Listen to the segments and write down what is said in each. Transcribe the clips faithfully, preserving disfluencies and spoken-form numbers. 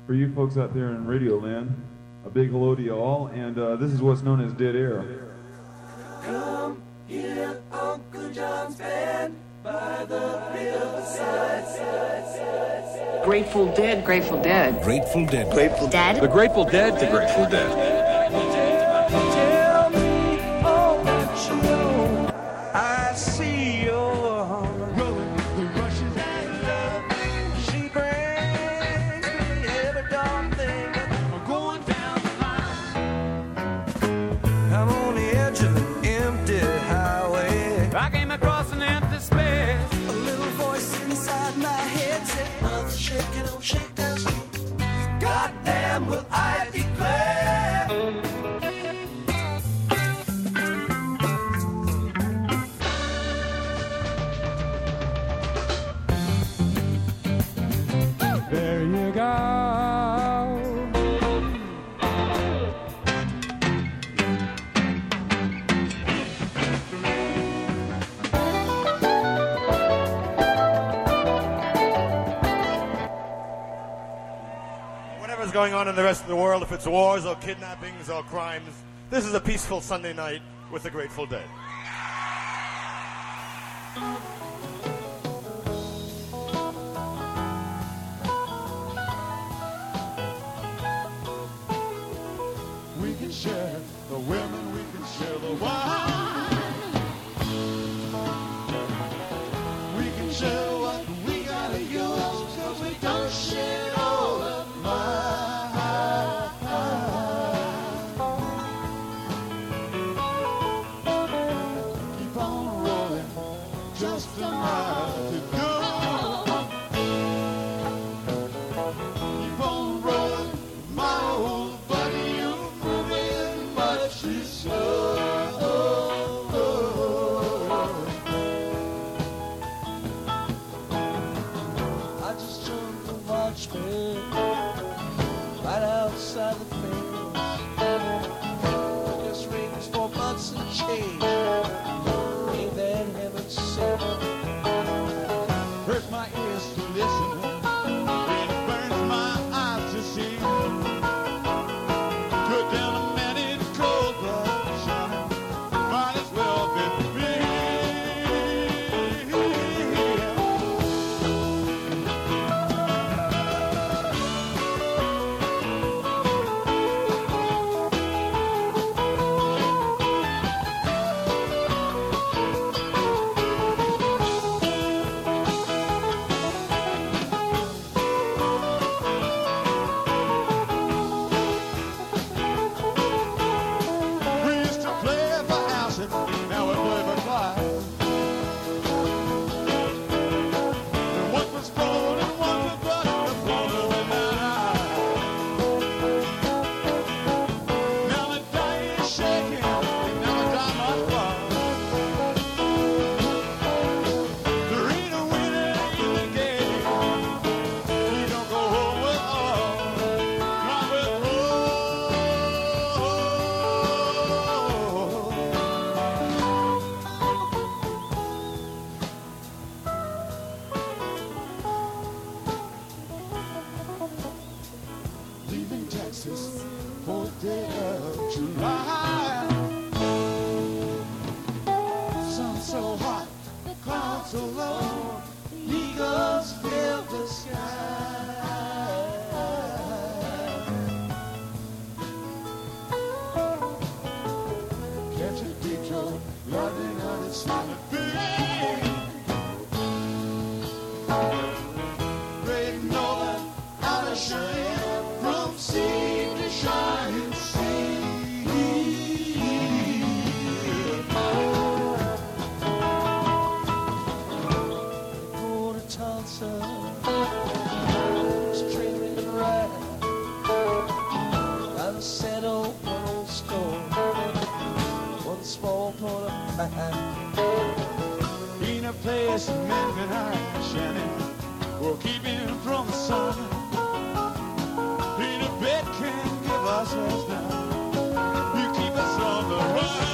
For you folks out there in Radio Land, a big hello to you all, and uh, this is what's known as Dead Air. Come hear Uncle John's band by the riverside. Grateful Dead, Grateful Dead. Grateful Dead. Grateful Dead. The Grateful Dead, the Grateful Dead. Tell me all that you know. I see your heart growing, the rushes and love. She brings me every dark thing. I'm going down the line. I'm on the edge of an empty highway. I came across an empty space. A little voice inside my head said, "Mother, shake it, don't shake that shit. Goddamn, will I declare." There you go. Whatever's going on in the rest of the world, if it's wars or kidnappings or crimes, this is a peaceful Sunday night with the Grateful Dead. We can share the women, we can share the wine. We can share what we gotta use, cause we don't share all of mine. Keep on rolling, just a mile to go. Keep on rolling, my old buddy, you're moving much too slow. I just turned the watchman right outside the fence. Took his rings for months and change. Ain't that heaven sent? Hurts my ears to listen. It burns my eyes to see. Put down a man in cold blood shining. Might as well be me. We used to play for Alson, now we play for Clyde. And one was born and one was brought in the corner with that eye. Now the die is shaking, now the die must fall. There ain't a winner in the game. You don't go home with all, not with all. Leaving Texas for the day of July. Sun so hot, clouds so low, eagles fill the sky. Catch a detour, running out of summer bay. Great Northern out of Cheyenne, from sea to shining sea. Go to Tulsa, straight and right. I'm set old one old store, one small pot of pie. Ain't a place men can hide, Shannon, or keep him from the sun. Ain't a bed can give us rest now. You keep us on the run.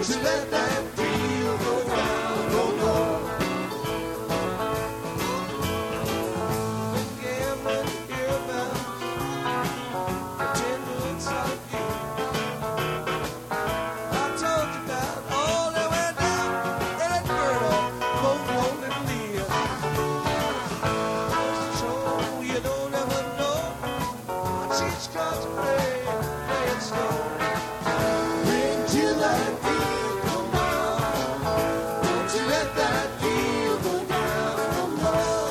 Don't you let that deal go down no more. Been gambling earballs, pretending it's all good. I told you about all that went down in that murder, both rolling near. So you don't ever know. She's got to play, play it slow. Wait till that deal come down. Don't you let that deal go down no more.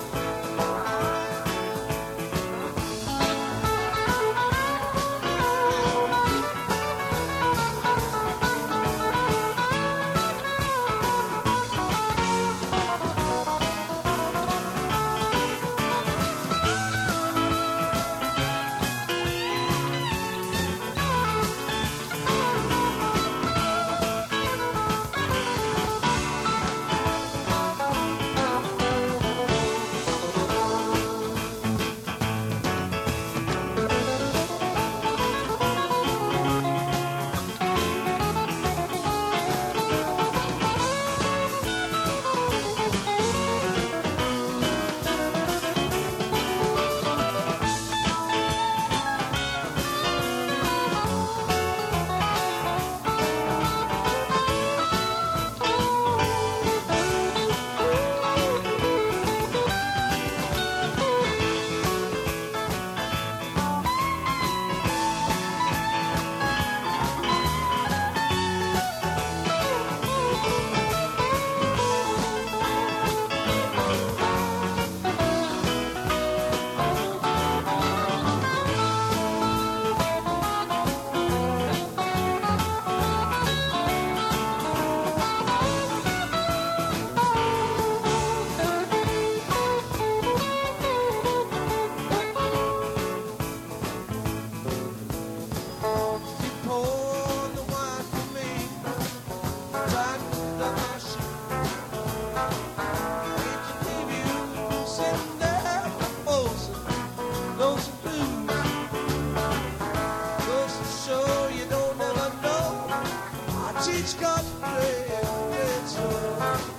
She's got to play it slow.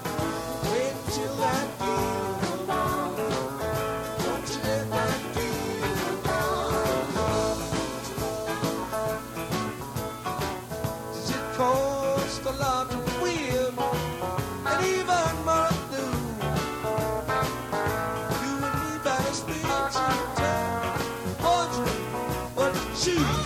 Wait till that deal comes down. Don't you let that deal come down. It costs a lot to win, and even more to do. You and me better spend some time wondering what to choose.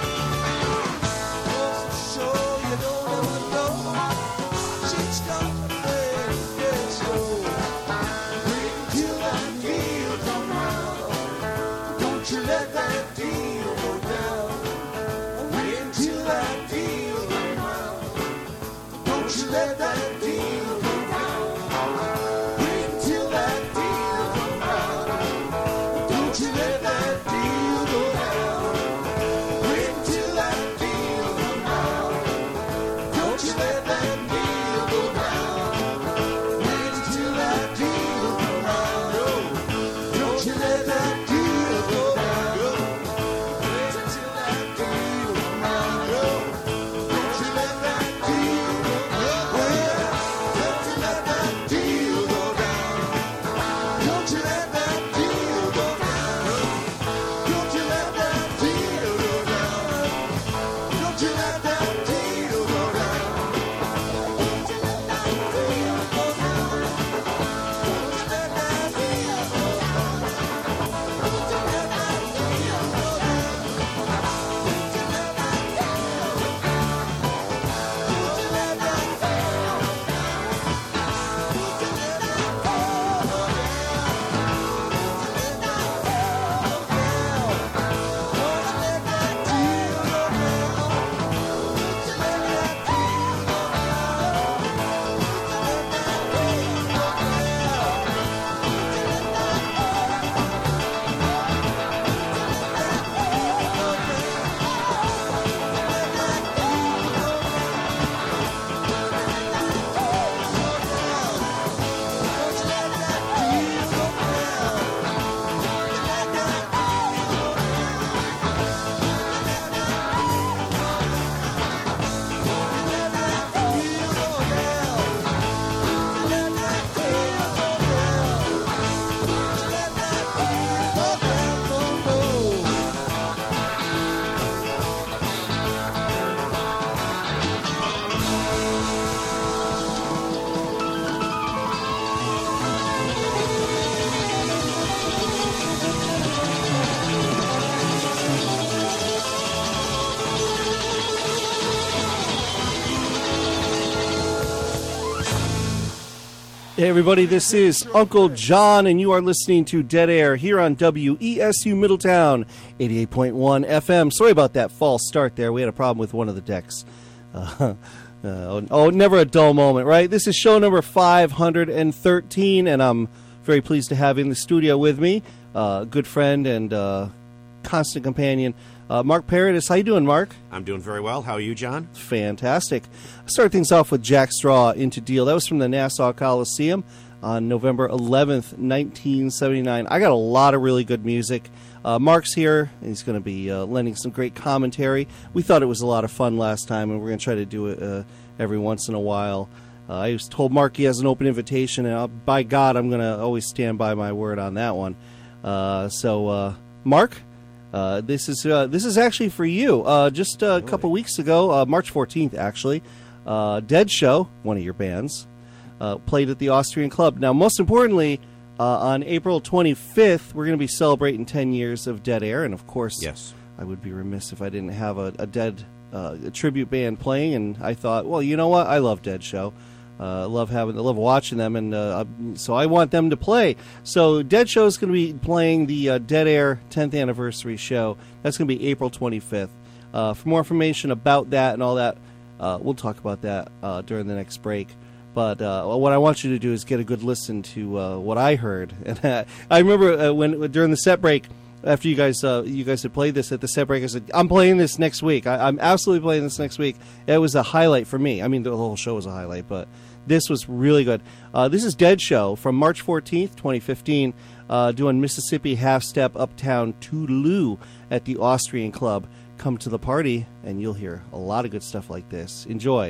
Let that deal go down. Wait until that deal come down. Don't you let that deal go down. Wait until that deal come down. Don't you let that deal go down. Wait until that deal come down. Don't you let that deal go down. Wait until that deal come down. Don't you let that deal go down. Well, Hey everybody, this is Uncle John, and you are listening to Dead Air here on W E S U Middletown, eighty-eight point one F M. Sorry about that false start there. We had a problem with one of the decks. Uh, uh, oh, never a dull moment, right? This is show number five hundred thirteen, and I'm very pleased to have in the studio with me a uh, good friend and uh, constant companion, Uh, Mark Paradis. How you doing, Mark? I'm doing very well. How are you, John? Fantastic. I started things off with Jack Straw, Into Deal. That was from the Nassau Coliseum on November eleventh, nineteen seventy-nine. I got a lot of really good music. Uh, Mark's here, and he's going to be uh, lending some great commentary. We thought it was a lot of fun last time, and we're going to try to do it uh, every once in a while. Uh, I was told Mark he has an open invitation, and I'll, by God, I'm going to always stand by my word on that one. Uh, so, uh, Mark? Uh, this is uh, this is actually for you. Uh, just a really? couple weeks ago, uh, March fourteenth, actually, uh, Dead Show, one of your bands, uh, played at the Austrian Club. Now, most importantly, uh, on April twenty-fifth, we're going to be celebrating ten years of Dead Air, and of course, yes, I would be remiss if I didn't have a, a Dead uh, a tribute band playing. And I thought, well, you know what? I love Dead Show. I uh, love having, I love watching them, and uh, so I want them to play. So Dead Show is going to be playing the uh, Dead Air tenth anniversary show. That's going to be April twenty-fifth. Uh, for more information about that and all that, uh, we'll talk about that uh, during the next break. But uh, what I want you to do is get a good listen to uh, what I heard. And uh, I remember uh, when during the set break, after you guys uh, you guys had played this at the set break, I said, I'm playing this next week. I, I'm absolutely playing this next week. It was a highlight for me. I mean, the whole show was a highlight, but this was really good. Uh, this is Dead Show from March fourteenth, twenty fifteen, uh, doing Mississippi Half Step Uptown Toodaloo at the Austrian Club. Come to the party, and you'll hear a lot of good stuff like this. Enjoy.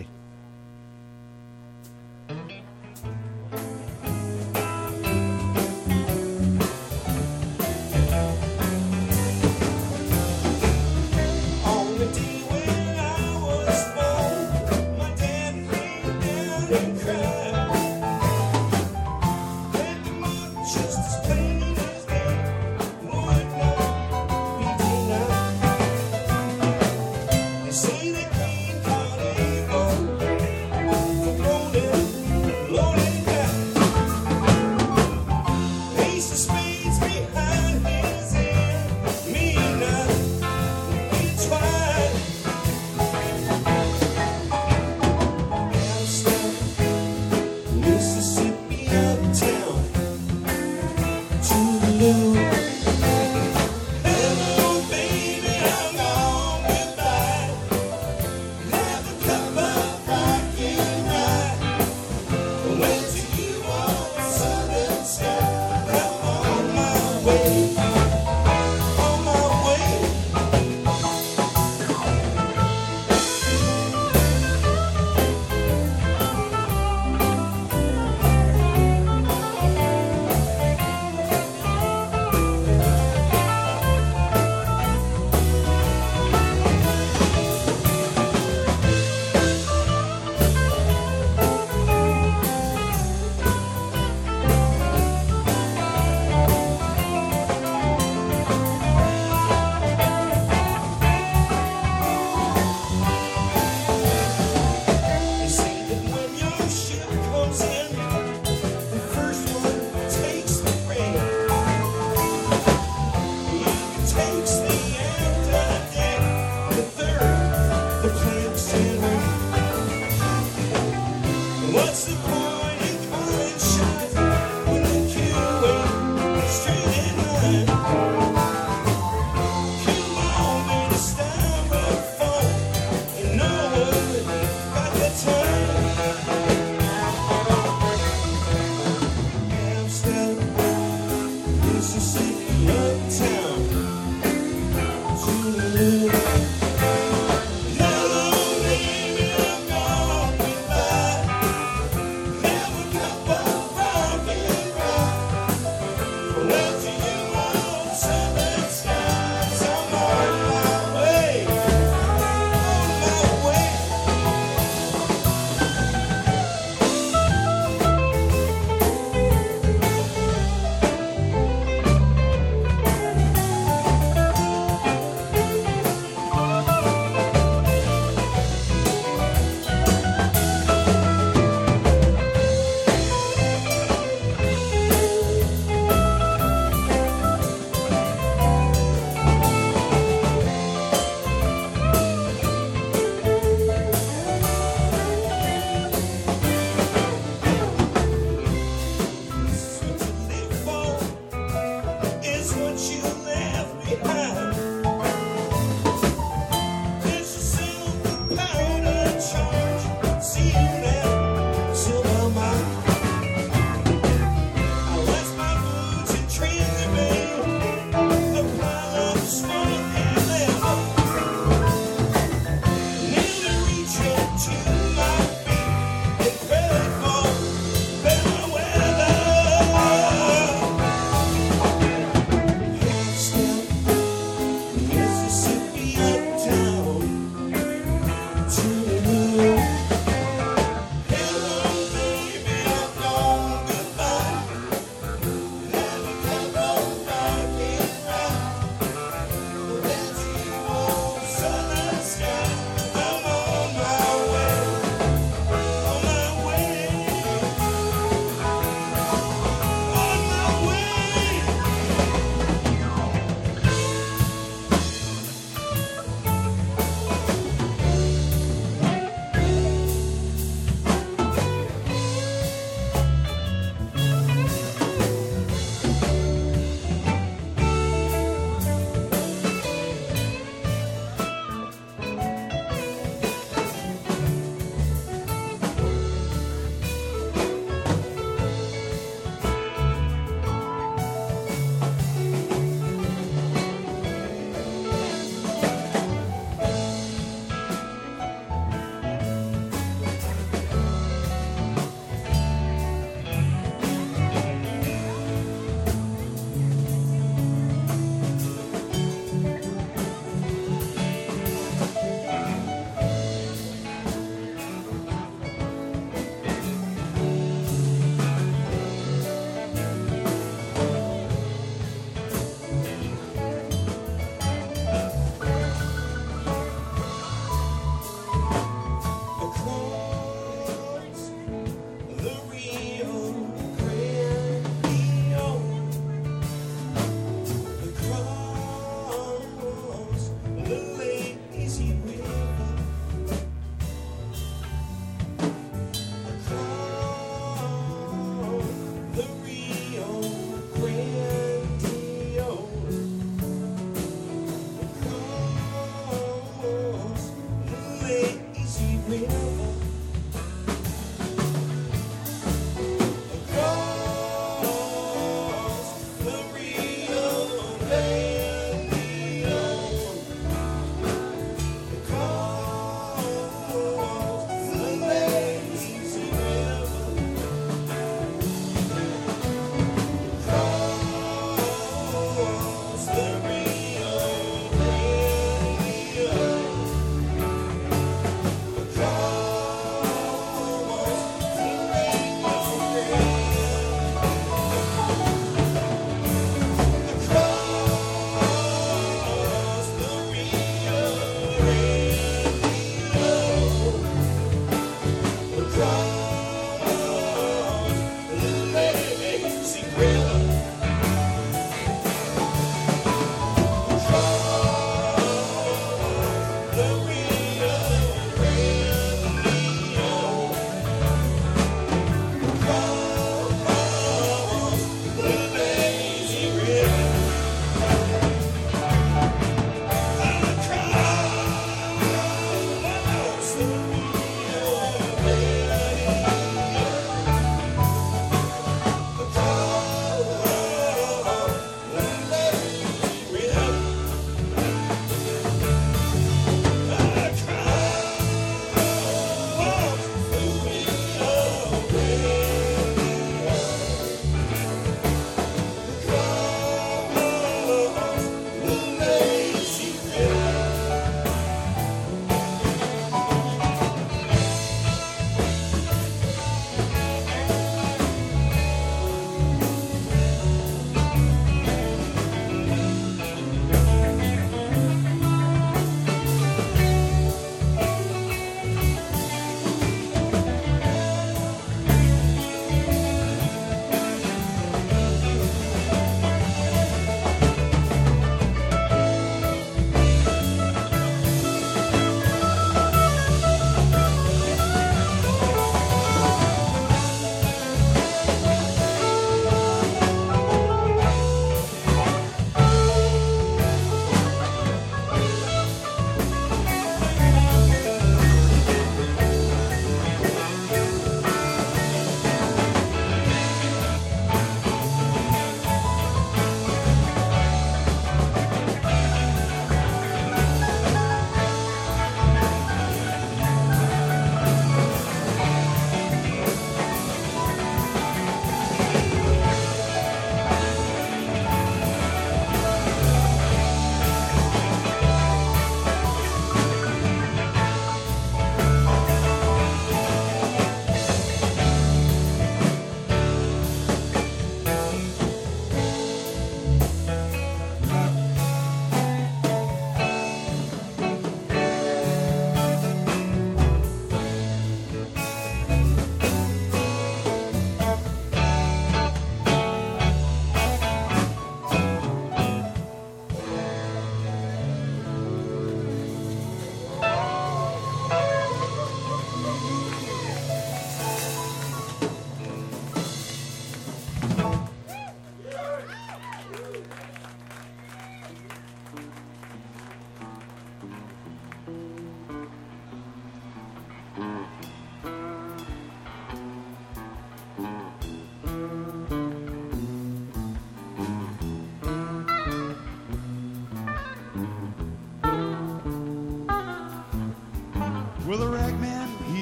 Say that Queen Carnival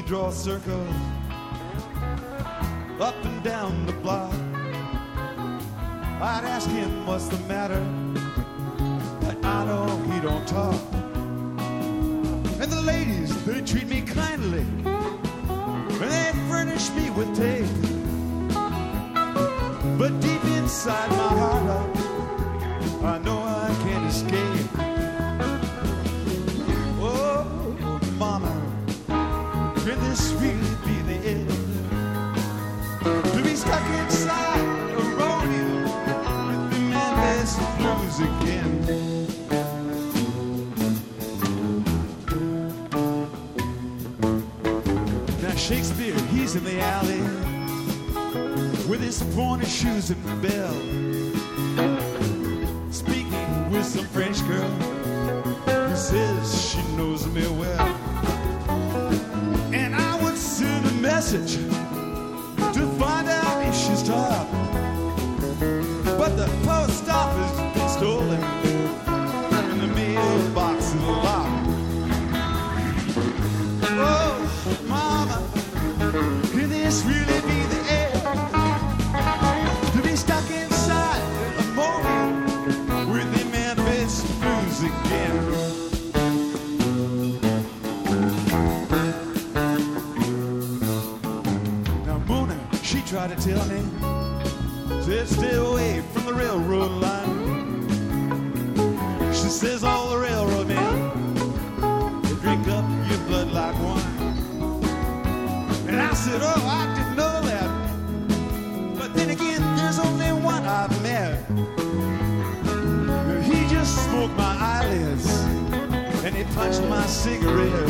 draw circles up and down the block. I'd ask him what's the matter, but I know he don't talk. And the ladies, they treat me kindly, and they furnish me with tape. But deep inside my heart, I know I can't escape. Oh, mama, can this really be the end? To be stuck inside a rodeo with the Memphis blues again. Now Shakespeare, he's in the alley with his pointed shoes and bell, speaking with some French girl who says she knows me well. And I would send a message to find out if she's tough, but the post office is stolen and the mailbox is locked. Oh, mama, can this really be the end? To be stuck inside a mobile with the Memphis blues again. Now Mona, she tried to tell me, said stay away from the railroad line. She says all the railroad men, they drink up your blood like wine. And I said, oh, I didn't know that. But then again, there's only one I've met. He just smoked my eyelids and he punched my cigarette.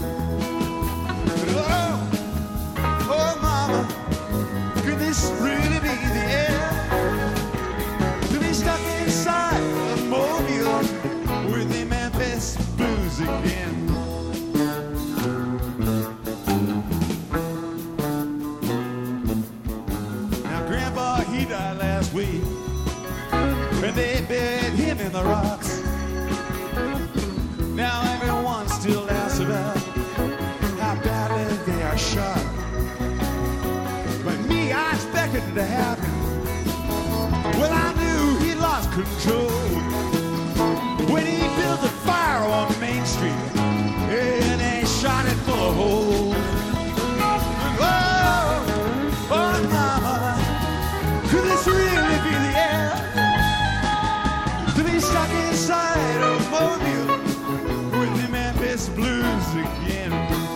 Oh, oh, mama, could this really be the end? To be stuck inside a mobile with the Memphis blues again. Now Grandpa, he died last week, and they buried him in the rocks. Now everyone still asks about how badly they are shot. But me, I expected it to happen. Well, I knew he lost control when he built a fire on Main Street and they shot it full of holes. Oh, oh, mama, could this really be the end? To be stuck inside a mobile with the Memphis blues again.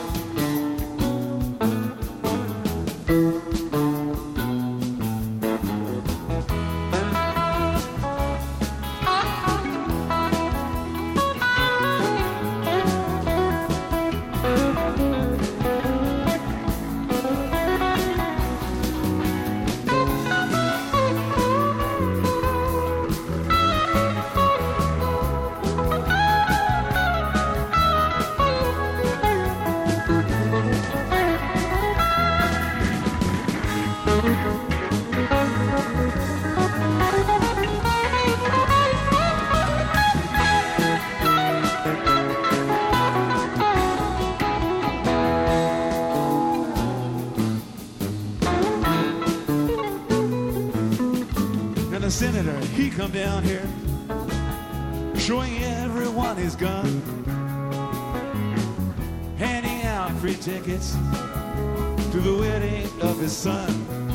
The senator, he come down here showing everyone his gun, handing out free tickets to the wedding of his son.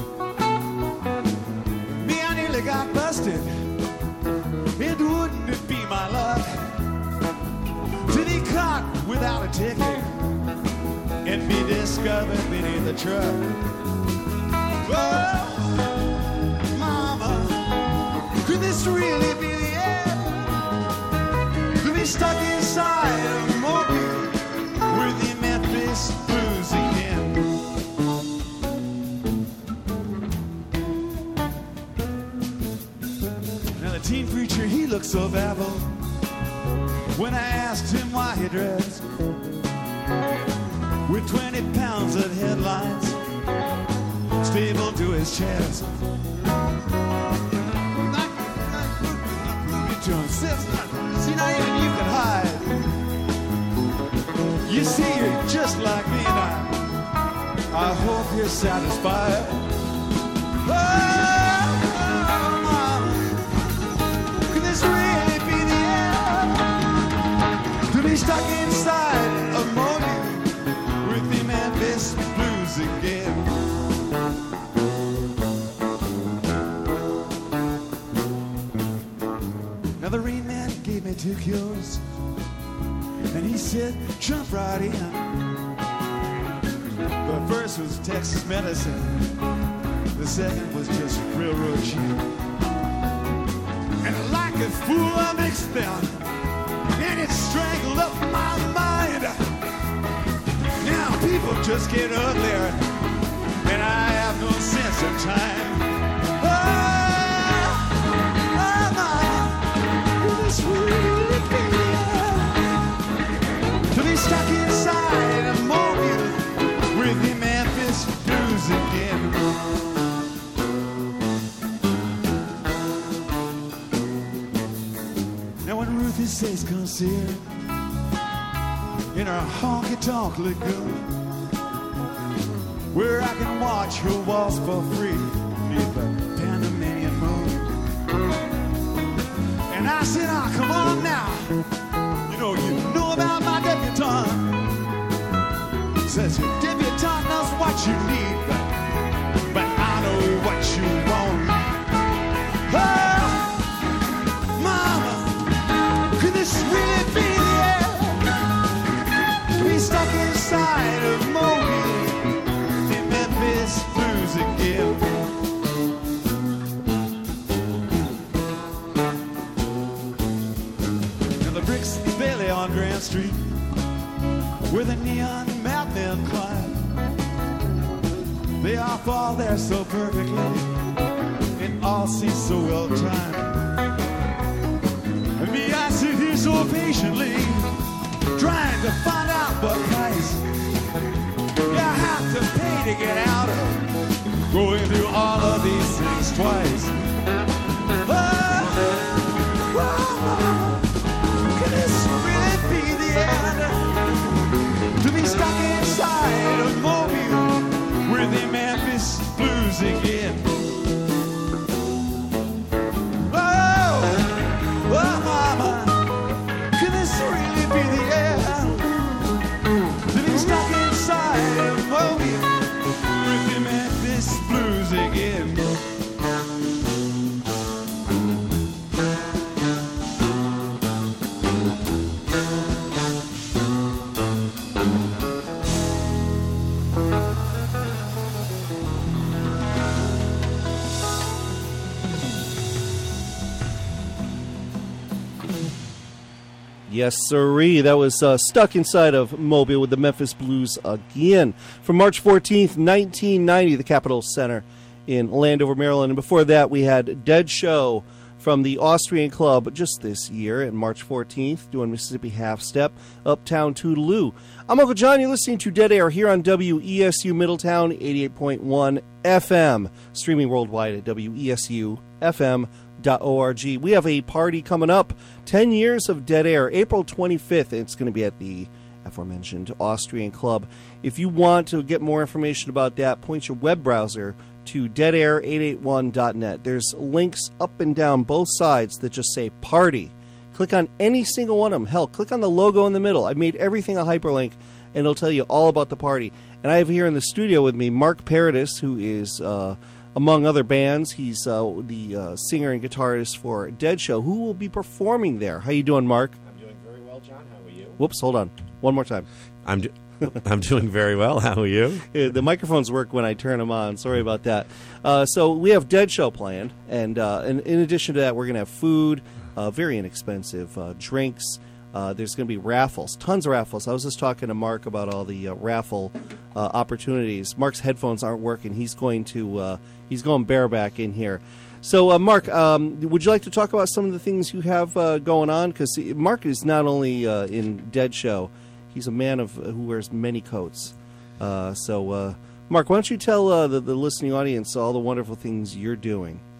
Me, I nearly got busted. It wouldn't it be my luck to be caught without a ticket and be discovered beneath the truck. Oh, could this really be the end? To be stuck inside a mobile with the Memphis blues again. Now the teen preacher, he looked so baffled when I asked him why he dressed with twenty pounds of headlines stapled to his chest. See, now even you can hide. You see, you're just like me and I. I hope you're satisfied. Oh, could this really be the end? To be stuck inside a motel with the Memphis Blues again. Now the Rain Man gave me two cures, and he said, jump right in. The first was Texas medicine, the second was just railroad cheap. And like a fool I mixed them, and it strangled up my mind. Now people just get uglier, and I have no sense of time. Oh, oh my, this really be to be stuck inside a mobile with the Memphis Blues again. Now when Ruthie says come see her in her honky-tonk lagoon, where I can watch her waltz for free beneath the Panamanian moon. And I said, oh, come on now, you know, you know about my debutante. Says your debutante knows what you need, but, but I know what you want. Oh, mama, could this really be the end? To be stuck inside of Mobile, the Memphis Blues again. Now the bricks barely on Grand Street, where the neon madmen climb, they all fall there so perfectly, and all seems so well timed. And me, I sit here so patiently, trying to find out what price you have to pay to get out of going through all of these things twice. Oh, oh, can this really be the end? To be stuck inside a mobile with the Memphis Blues again. Oh, oh, mama, can this really be the end? To be stuck inside a mobile with the Memphis Blues again. Yes, sirree. That was uh, Stuck Inside of Mobile with the Memphis Blues again. From March fourteenth, nineteen ninety, the Capitol Center in Landover, Maryland. And before that, we had Dead Show from the Austrian Club just this year on March fourteenth, doing Mississippi Half Step, Uptown Toodaloo. I'm Uncle John. You're listening to Dead Air here on W E S U Middletown, eighty-eight point one F M. Streaming worldwide at W E S U F M dot org. We have a party coming up, ten years of Dead Air, April twenty-fifth. It's going to be at the aforementioned Austrian Club. If you want to get more information about that, point your web browser to dead air eight eight one dot net. There's links up and down both sides that just say party. Click on any single one of them. Hell, click on the logo in the middle. I made everything a hyperlink, and it'll tell you all about the party. And I have here in the studio with me Mark Paradis, who is uh, among other bands, he's uh, the uh, singer and guitarist for Dead Show, who will be performing there. How you doing, Mark? I'm doing very well, John. How are you? Whoops, hold on. One more time. I'm do- I'm doing very well. How are you? Uh, the microphones work when I turn them on. Sorry about that. Uh, so we have Dead Show planned, and, uh, and in addition to that, we're going to have food, uh, very inexpensive, uh, drinks. Uh, there's going to be raffles, tons of raffles. I was just talking to Mark about all the uh, raffle uh, opportunities. Mark's headphones aren't working. He's going to uh, he's going bareback in here. So, uh, Mark, um, would you like to talk about some of the things you have uh, going on? Because Mark is not only uh, in Dead Show, he's a man of who wears many coats. Uh, so, uh, Mark, why don't you tell uh, the, the listening audience all the wonderful things you're doing?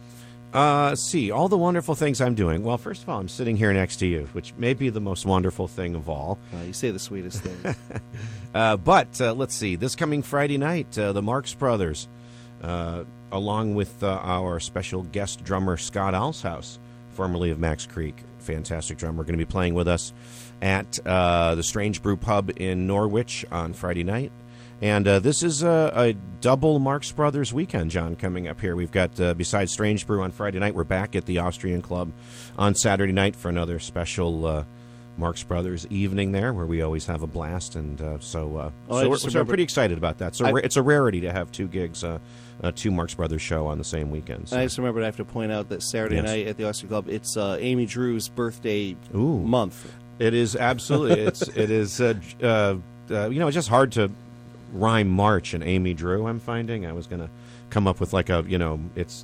Uh, let's see, all the wonderful things I'm doing. Well, first of all, I'm sitting here next to you, which may be the most wonderful thing of all. Uh, you say the sweetest things. uh, but uh, let's see, this coming Friday night, uh, the Marx Brothers, uh, along with uh, our special guest drummer Scott Alshouse, formerly of Max Creek, fantastic drummer, going to be playing with us at uh, the Strange Brew Pub in Norwich on Friday night. And uh, this is a, a double Marx Brothers weekend, John, coming up here. We've got, uh, besides Strange Brew on Friday night, we're back at the Austrian Club on Saturday night for another special uh, Marx Brothers evening there, where we always have a blast. And uh, so, uh, Oh, I so, we're, just so I'm remember- pretty excited about that. So I- ra- it's a rarity to have two gigs, uh, uh, two Marx Brothers show on the same weekend. So. I just remembered I have to point out that Saturday Yes. night at the Austrian Club, it's uh, Amy Drew's birthday Ooh. month. It is absolutely. It's it is. Uh, uh, uh, you know, it's just hard to rhyme March and Amy Drew. I'm finding. I was gonna come up with like a. You know, it's.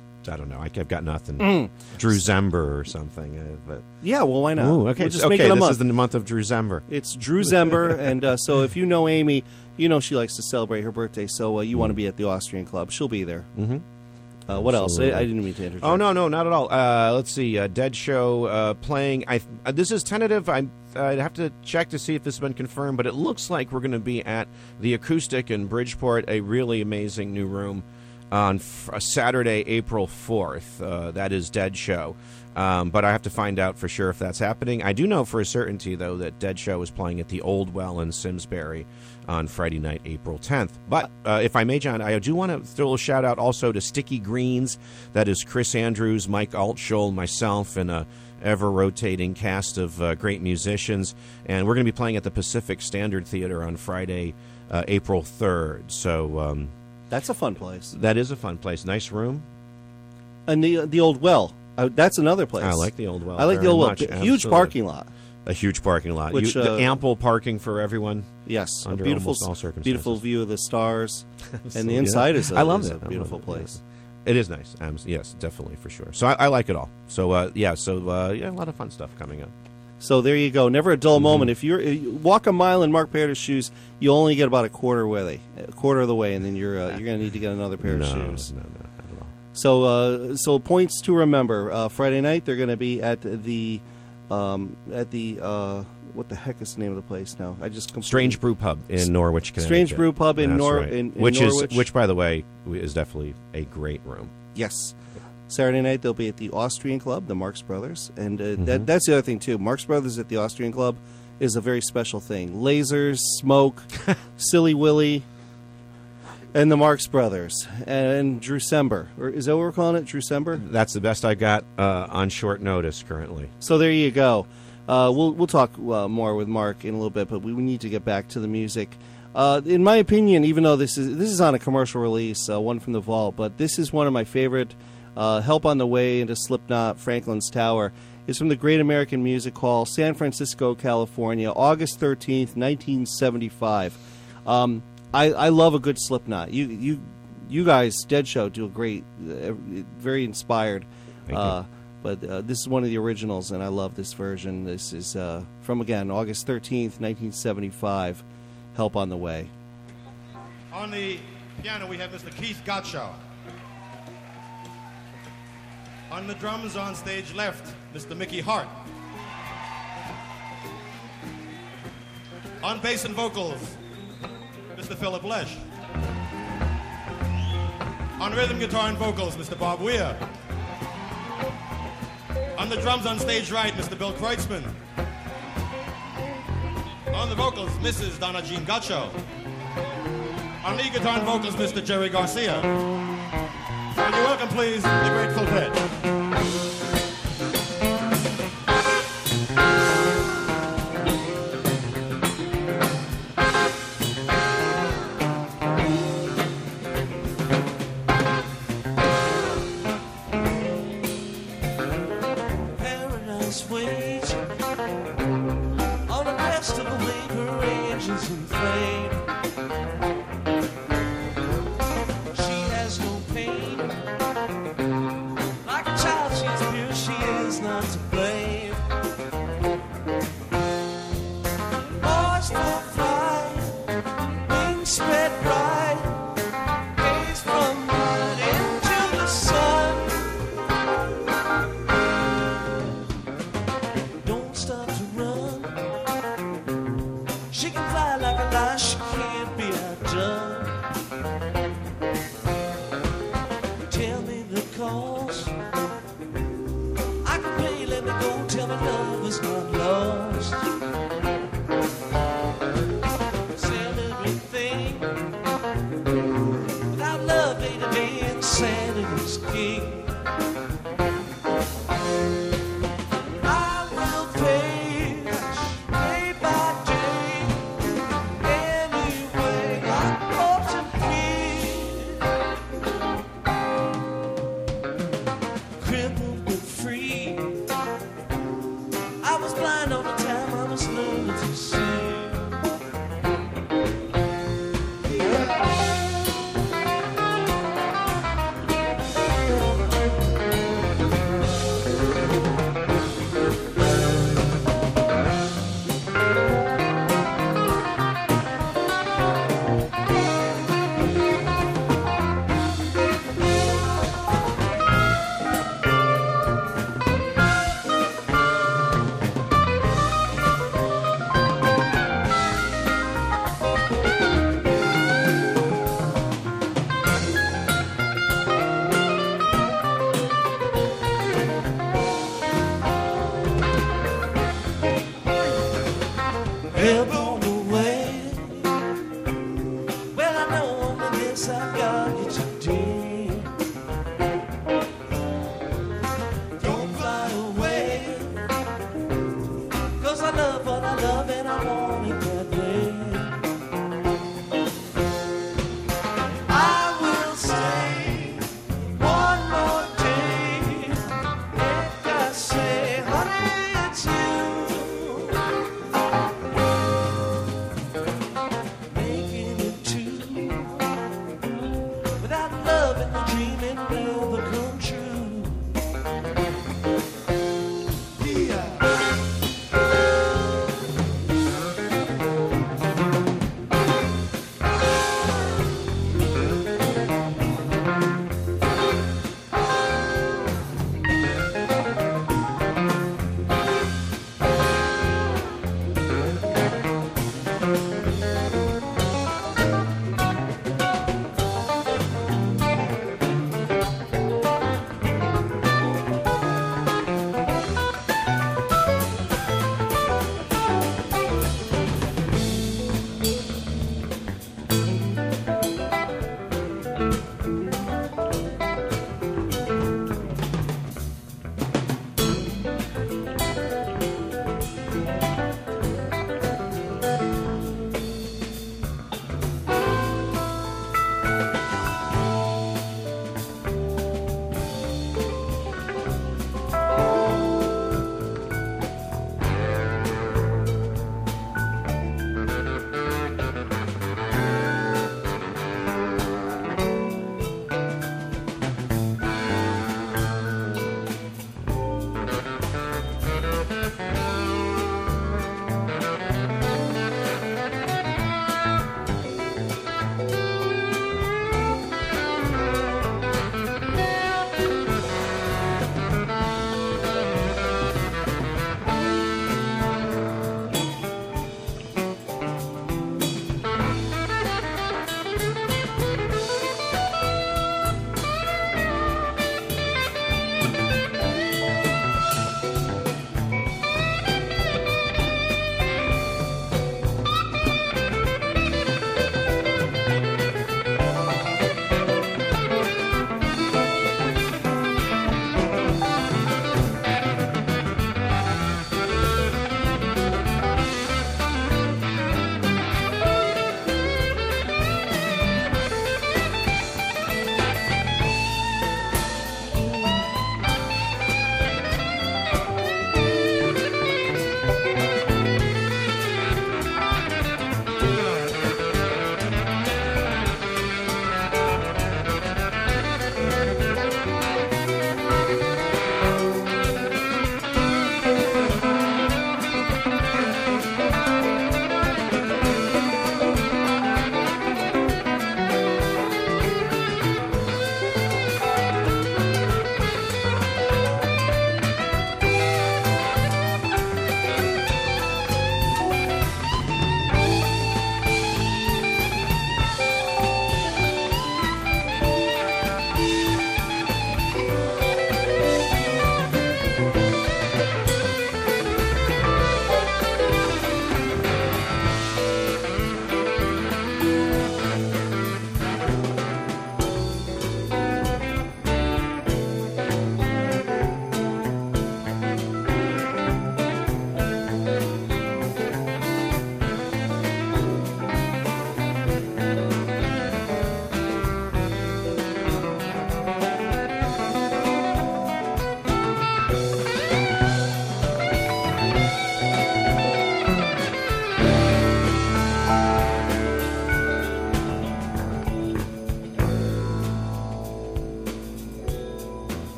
I don't know. I, I've got nothing. Mm. Drewzember or something. Uh, but Yeah, well, why not? Ooh, okay. We'll just okay. make it a This month. is the month of Drewzember. It's Drew Zember, and uh, so if you know Amy, you know she likes to celebrate her birthday, so uh, you want to be at the Austrian Club. She'll be there. Mm-hmm. Uh, what else? I, Absolutely. I didn't mean to interject. Oh no, no, not at all. Uh, let's see, uh, Dead Show uh, playing. I uh, this is tentative. I I'd have to check to see if this has been confirmed, but it looks like we're going to be at the Acoustic in Bridgeport, a really amazing new room on f- uh, Saturday, April fourth. Uh, that is Dead Show. Um, but I have to find out for sure if that's happening. I do know for a certainty, though, that Dead Show is playing at the Old Well in Simsbury on Friday night, April tenth. But uh, if I may, John, I do want to throw a shout-out also to Sticky Greens. That is Chris Andrews, Mike Altschul, myself, and a ever-rotating cast of uh, great musicians. And we're going to be playing at the Pacific Standard Theater on Friday, uh, April third. So um, That's a fun place. that is a fun place. Nice room. And the the Old Well, uh, that's another place. I like the Old Well I like the very Old Well. much, Huge absolutely. parking lot. A huge parking lot. Which, You- the uh, ample parking for everyone. Yes, a Under beautiful, almost all circumstances. beautiful view of the stars, and So, the yeah. inside is a, I love is that. a I love beautiful it, place. yeah. It is nice. Um, yes, definitely for sure. So I, I like it all. So uh, yeah, so uh, yeah, a lot of fun stuff coming up. So there you go. Never a dull Mm-hmm. moment. If you're you walk a mile in Mark Pair's shoes, you only get about a quarter way, a quarter of the way, and then you're uh, you're going to need to get another pair no, of shoes. no, no, not at all. So uh, so points to remember. Uh, Friday night they're going to be at the um, at the uh, what the heck is the name of the place now? I just completely- Strange Brew Pub in Norwich, Connecticut. Strange Brew Pub in That's Nor- right. in- in which Norwich. is which, by the way, is definitely a great room. Yes. Saturday night they'll be at the Austrian Club, the Marx Brothers, and uh, Mm-hmm. that, that's the other thing too. Marx Brothers at the Austrian Club is a very special thing. Lasers, smoke, Silly Willy, and the Marx Brothers, and Drewsember. Or is that what we're calling it, Drewsember? That's the best I got uh, on short notice currently. So there you go. Uh, we'll we'll talk uh, more with Mark in a little bit, but we, we need to get back to the music. Uh, in my opinion, even though this is this is on a commercial release, uh, one from the vault, but this is one of my favorite. Uh, Help on the Way into Slipknot, Franklin's Tower, is from the Great American Music Hall, San Francisco, California, August thirteenth, nineteen seventy-five. Um, I, I love a good Slipknot. You you you guys, Dead Show, do a great, uh, very inspired. Thank you. Uh, but uh, this is one of the originals, and I love this version. This is uh, from, again, August thirteenth, nineteen seventy-five, Help on the Way. On the piano, we have Mister Keith Gottschall. On the drums on stage left, Mister Mickey Hart. On bass and vocals, Mister Philip Lesh. On rhythm guitar and vocals, Mister Bob Weir. On the drums on stage right, Mister Bill Kreutzmann. On the vocals, Missus Donna Jean Gottschall. On lead guitar and vocals, Mister Jerry Garcia. Would you welcome, please, the Grateful Dead. Paradise waits on the best of the labor angels in flame. She has no pain, like Tell me the cause. I can play, let me go. Tell me love is not lost. Sell everything. Without love, lady, be insanity's king. I will pay, day by day, any way I ought to be. Crippled but free. I was blind all the time, I was learning to see. Help on the way. Well, I know only this I've got you today. Don't fly away, 'cause I love what I love and I want it that way. I will stay one more day. If I say, honey, it's you. Making it two without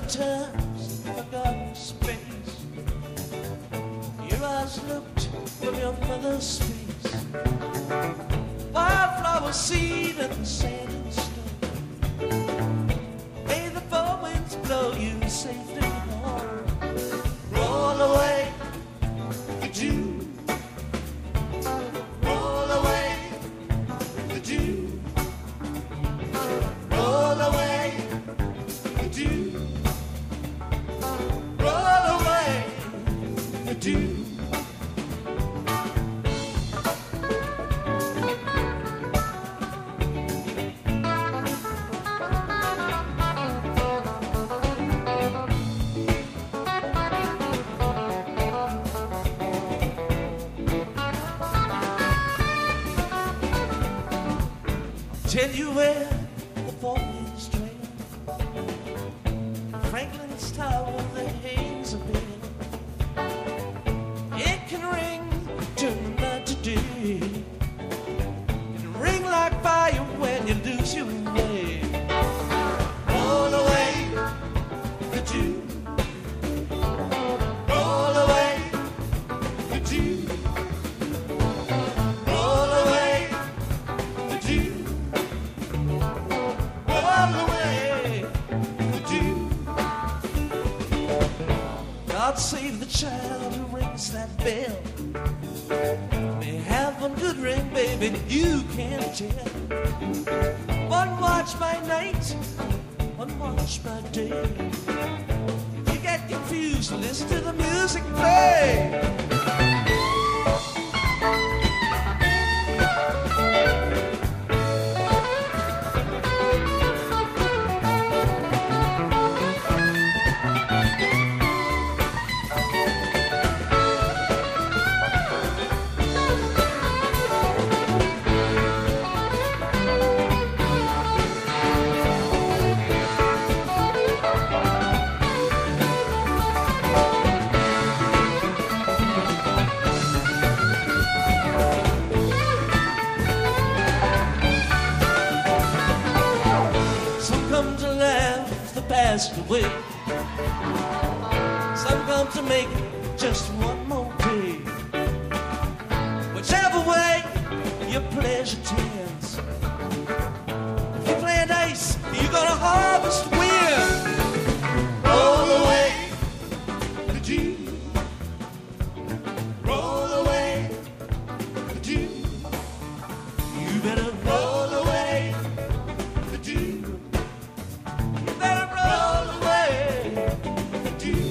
times I got space. Your eyes looked from your mother's face. Wildflower seed and sand and stone. May the four winds blow you safely home. Roll away the dew. Roll away the dew. Roll away the dew. Roll away the dew. Tell you where the four winds trail. Franklin's Tower, the hangs a bell. It can ring, turn the night to day. It can ring like fire when you lose your way. Roll away the dew. Roll away the dew. Roll away the dew. Roll away the dew. God save the child who rings that bell. May have one good ring, baby, you can't tell. One watch by night, one watch by day. If you get confused, listen to the music play. Some come to laugh the past away. Some come to make it just one more day. Whichever way your pleasure tends. If you play dice, you're gonna harvest win. Roll away the dew. Roll away the dew. You better roll away the dew. You better roll away the dew.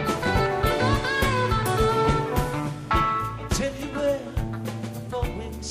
Tell you where the four winds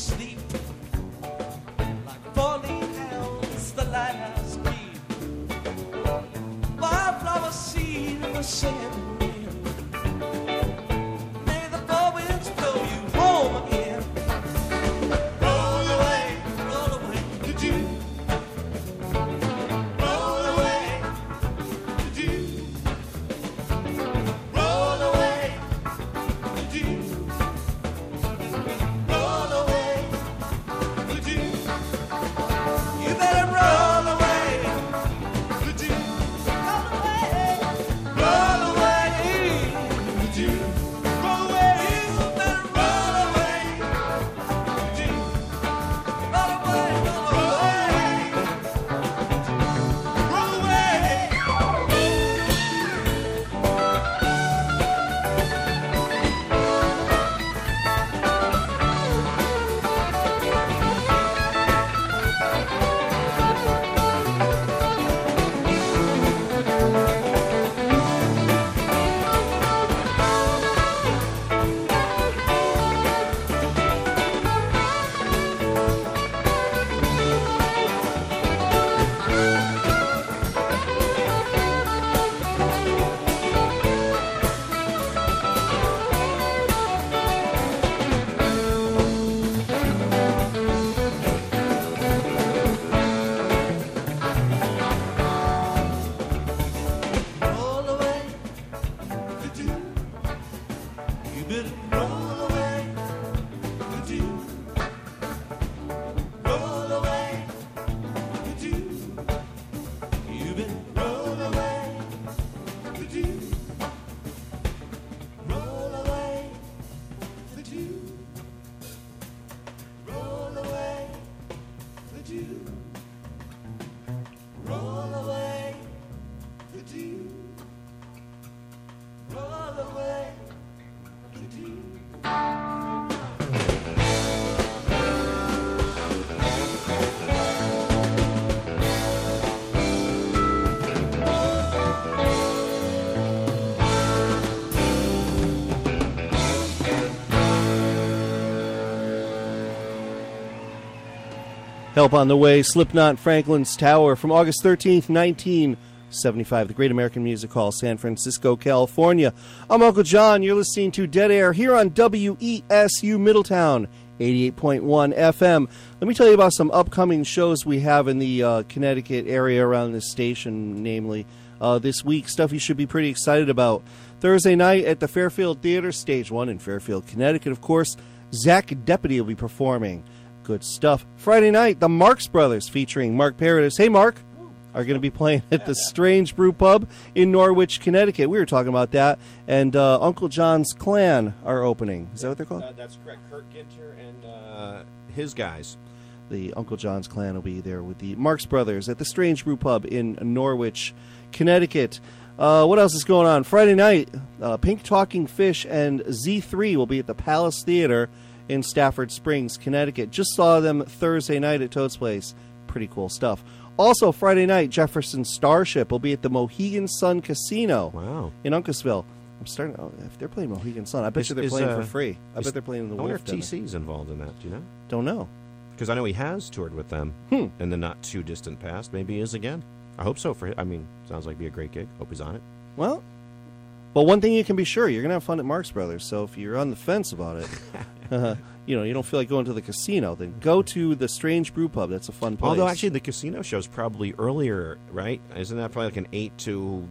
Help on the Way, Slipknot, Franklin's Tower, from August thirteenth, nineteen seventy-five, the Great American Music Hall, San Francisco, California. I'm Uncle John. You're listening to Dead Air here on W E S U Middletown, eighty-eight point one F M. Let me tell you about some upcoming shows we have in the uh, Connecticut area around this station, namely uh, this week. Stuff you should be pretty excited about. Thursday night at the Fairfield Theater, Stage one in Fairfield, Connecticut, of course, Zach Deputy will be performing. Good stuff. Friday night, the Marx Brothers featuring Mark Paradis. Hey, Mark. Are going to be playing at the Strange Brew Pub in Norwich, Connecticut. We were talking about that. And uh, Uncle John's Clan are opening. Is that what they're called? Uh, that's correct. Kurt Ginter and uh, his guys. The Uncle John's Clan will be there with the Marx Brothers at the Strange Brew Pub in Norwich, Connecticut. Uh, what else is going on? Friday night, uh, Pink Talking Fish and Z three will be at the Palace Theater in Stafford Springs, Connecticut. Just saw them Thursday night at Toad's Place. Pretty cool stuff. Also, Friday night, Jefferson Starship will be at the Mohegan Sun Casino wow. in Uncasville. I'm starting. Oh, if they're playing Mohegan Sun, I bet is, you they're is, playing uh, for free. I is, bet they're playing in the I wonder Wolf if Den. T C's involved in that. Do you know? Don't know. Because I know he has toured with them hmm. in the not too distant past. Maybe he is again. I hope so for him. I mean, sounds like it'd be a great gig. Hope he's on it. Well, but one thing you can be sure, you're going to have fun at Marx Brothers. So if you're on the fence about it, uh, you know, you don't feel like going to the casino, then go to the Strange Brew Pub. That's a fun place. Although, actually, the casino show's probably earlier, right? Isn't that probably like an eight to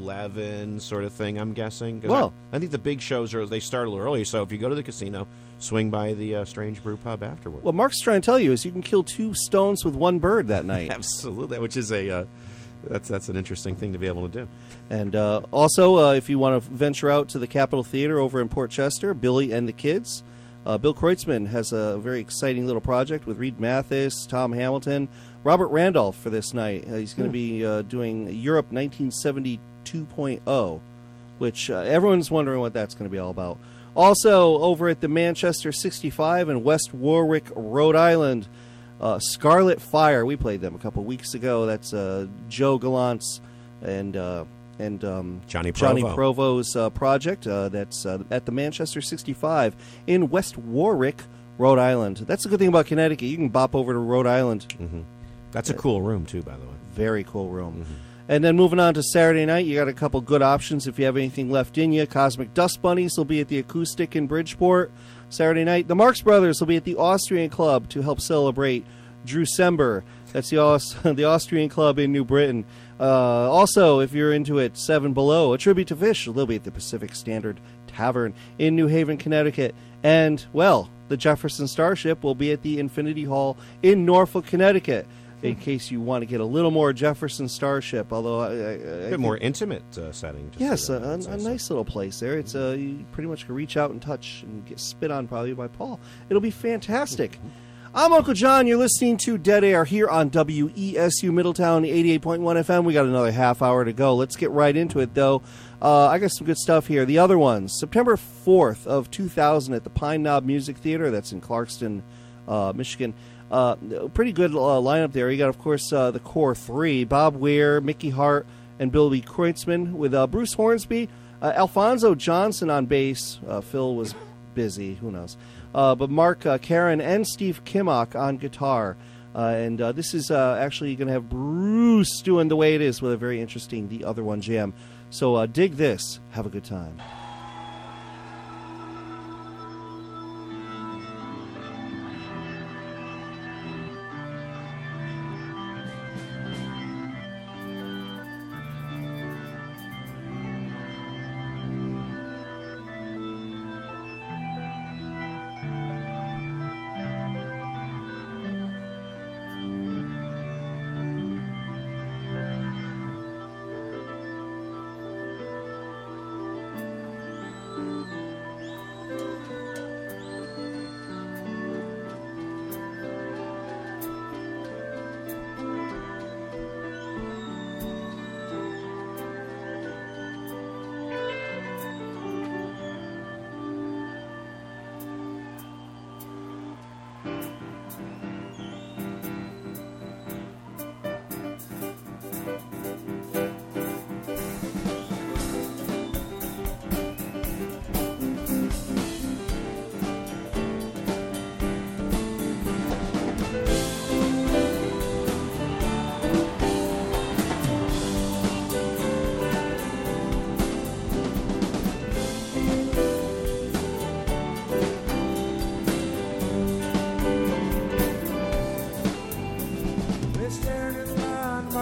eleven sort of thing, I'm guessing? 'Cause Well, I, I think the big shows, are they start a little early. So if you go to the casino, swing by the uh, Strange Brew Pub afterward. what Mark's trying to tell you is you can kill two stones with one bird that night. Absolutely, which is a... Uh, That's that's an interesting thing to be able to do. And uh, also, uh, if you want to venture out to the Capitol Theater over in Port Chester, Billy and the Kids, uh, Bill Kreutzmann has a very exciting little project with Reed Mathis, Tom Hamilton, Robert Randolph for this night. Uh, he's going to be uh, doing Europe nineteen seventy-two point oh, which uh, everyone's wondering what that's going to be all about. Also, over at the Manchester sixty-five in West Warwick, Rhode Island, Uh, Scarlet Fire, we played them a couple weeks ago. That's uh, Joe Gallant's and uh, and um, Johnny Provo. Johnny Provo's uh, project. Uh, that's uh, at the Manchester sixty-five in West Warwick, Rhode Island. That's the good thing about Connecticut. You can bop over to Rhode Island. Mm-hmm. That's a cool room, too, by the way. Very cool room. Mm-hmm. And then moving on to Saturday night, you got a couple good options if you have anything left in you. Cosmic Dust Bunnies will be at the Acoustic in Bridgeport Saturday night. The Marx Brothers will be at the Austrian Club to help celebrate Drewcember. That's the Aus- the Austrian Club in New Britain. Uh, also, if you're into it, Seven Below, a tribute to Fish, they'll be at the Pacific Standard Tavern in New Haven, Connecticut. And, well, the Jefferson Starship will be at the Infinity Hall in Norfolk, Connecticut, in case you want to get a little more Jefferson Starship, although I, I, I a bit more intimate uh, setting. To yes, see a, that, a, a so. nice little place there. It's uh, you pretty much can reach out and touch and get spit on probably by Paul. It'll be fantastic. I'm Uncle John. You're listening to Dead Air here on W E S U Middletown, eighty-eight point one F M. We got another half hour to go. Let's get right into it, though. Uh, I got some good stuff here. The other ones, September fourth of two thousand at the Pine Knob Music Theater. That's in Clarkston, uh, Michigan. Uh, pretty good uh, lineup there. You got, of course, uh, the core three: Bob Weir, Mickey Hart, and Billy Kreutzmann, with uh, Bruce Hornsby, uh, Alfonso Johnson on bass. Uh, Phil was busy. Who knows? Uh, but Mark uh, Karen and Steve Kimmock on guitar. Uh, and uh, this is uh, actually going to have Bruce doing The Way It Is with a very interesting The Other One jam. So uh, dig this. Have a good time.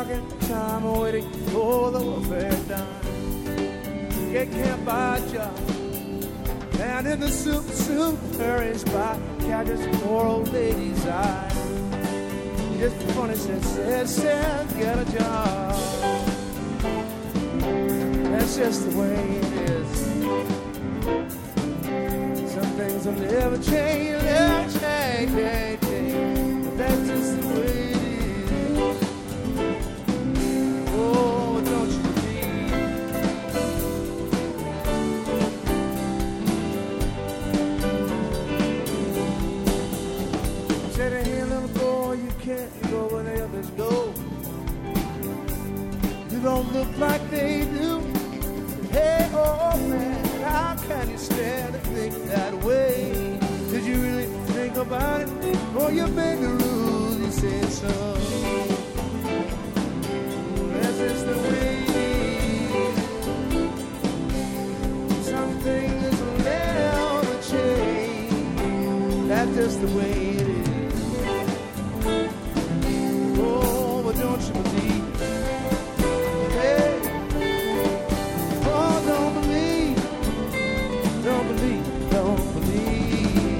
working time waiting for the welfare dime. Get can't buy a job, and in the soup soup hurries by, catches poor old lady's eye. It's funny, says, says, says, get a job. That's just the way it is. Some things will never change, never change, change, change. But that's just the way it is. Oh, don't you believe? Said, hey, little boy, you can't go where the others go. You don't look like they do. Hey, oh man, how can you stand to think that way? Did you really think about it? Or you beg the rules, you said so. That's just the way it is. Some things will never change. That's just the way it is. Oh, but don't you believe? Hey. Don't believe, don't believe.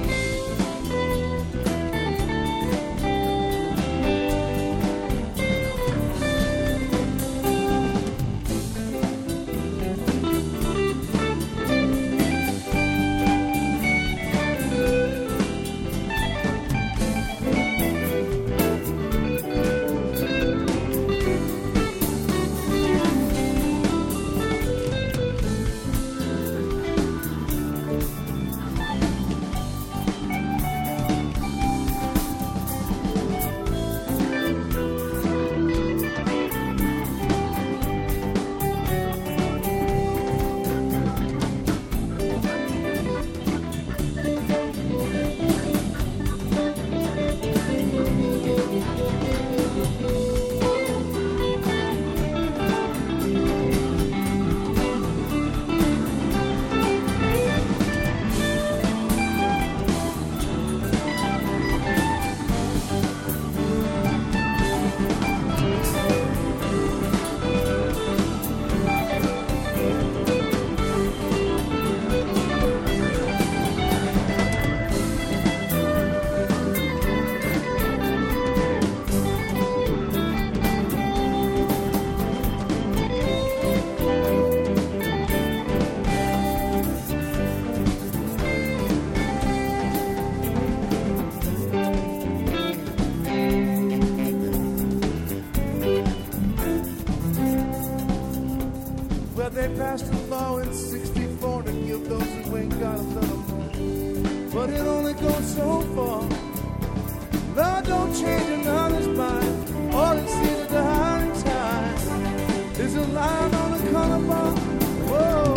They passed a law in sixty-four to give those who ain't got a little more. But it only goes so far. Love don't change another's mind. All it sees at the hiding time is a line on the color bar. Whoa,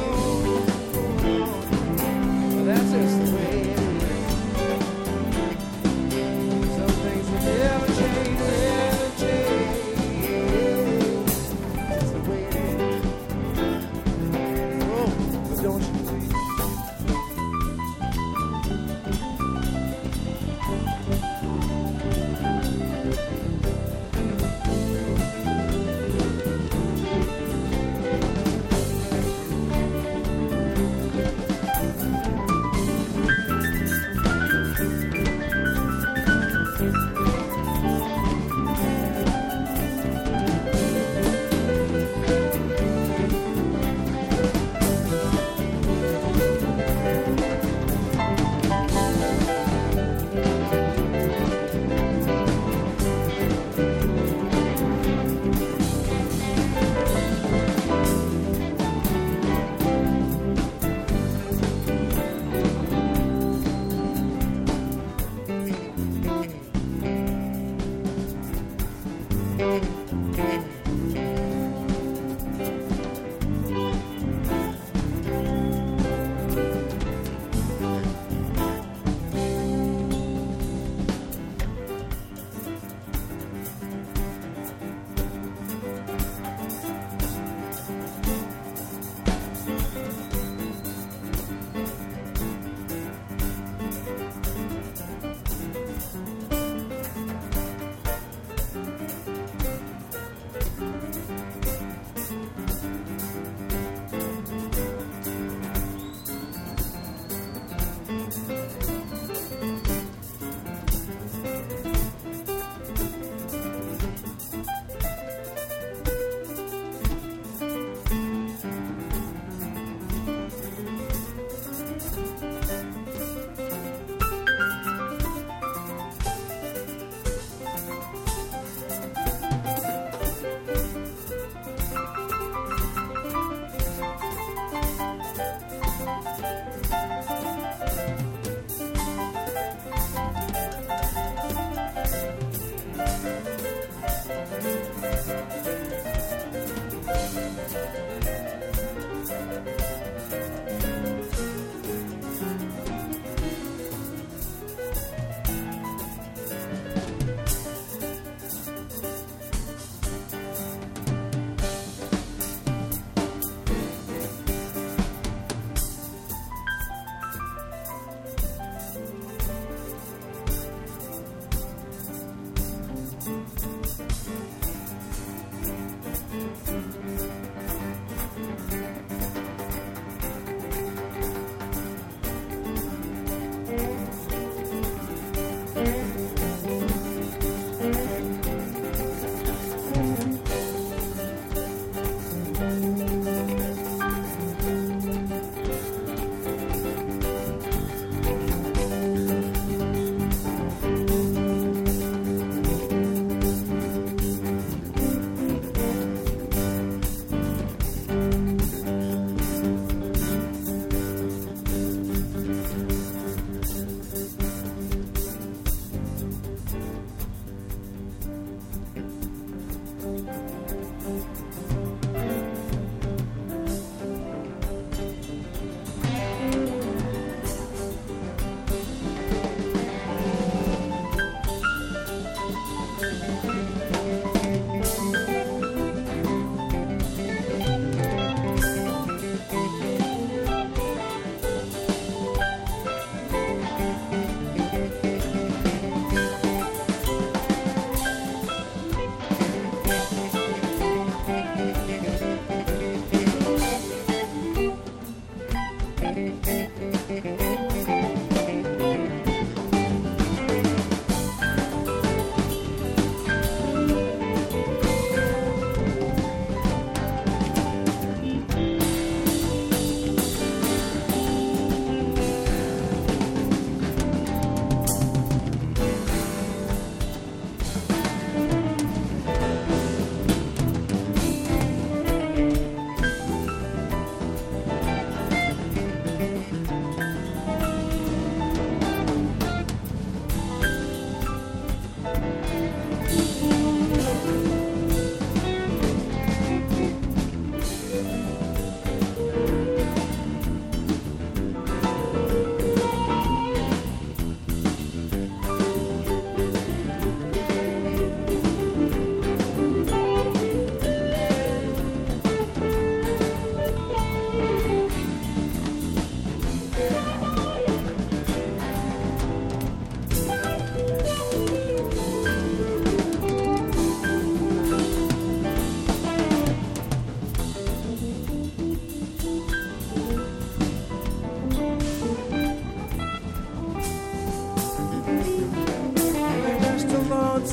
well, that's just the way it is. Some things will never change, never change. That's the way it is. Don't you believe?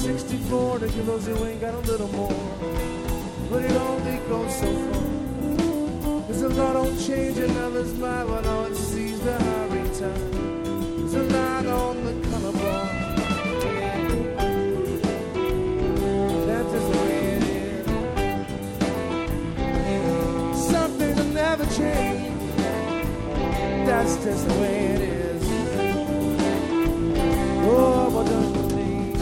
sixty-four to give those who ain't got a little more. But it only goes so far. There's a lot on change in others' mind when all it sees the hurry time. There's a line on the color bar. That's just the way it is. Some things will never change. That's just the way it is. Oh, but don't you believe?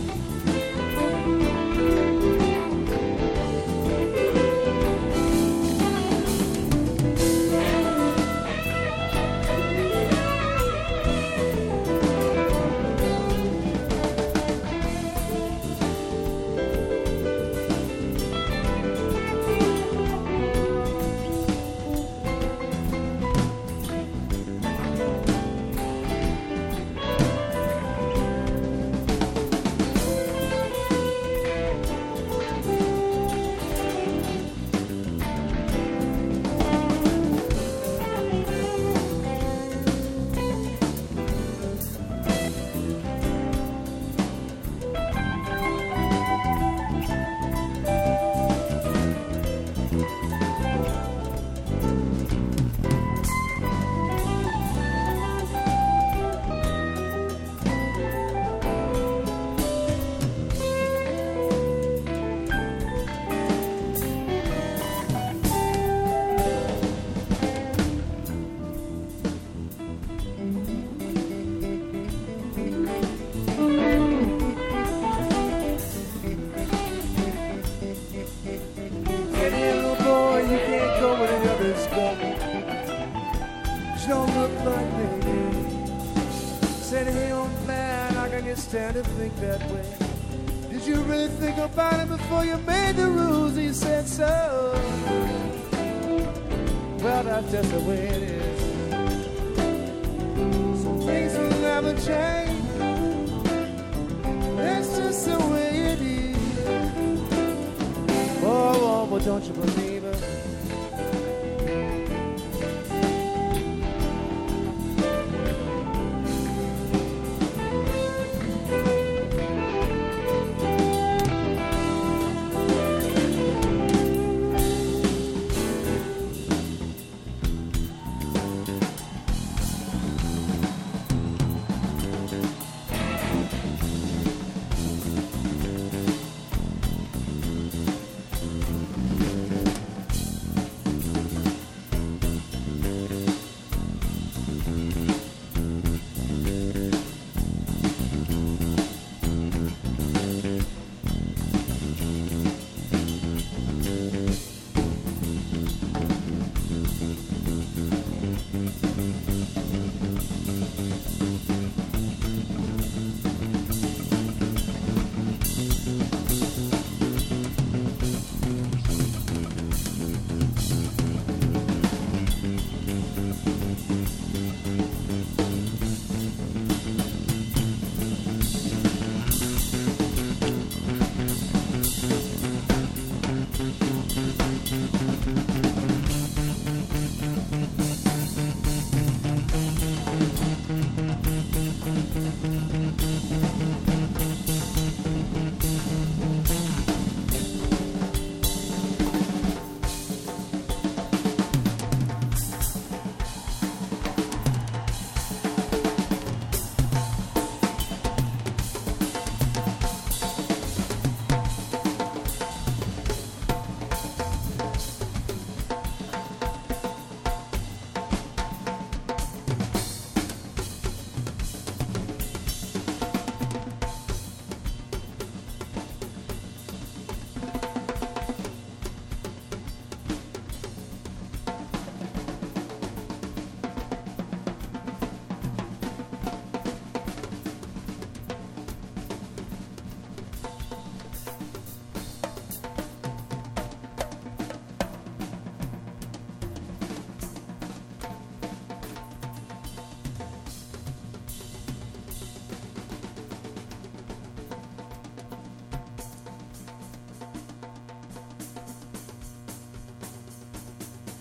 Stand to think that way. Did you really think about it before you made the rules? You said so. Well, that's just the way it is. Some things will never change. That's just the way it is. Oh, oh, but don't you believe it?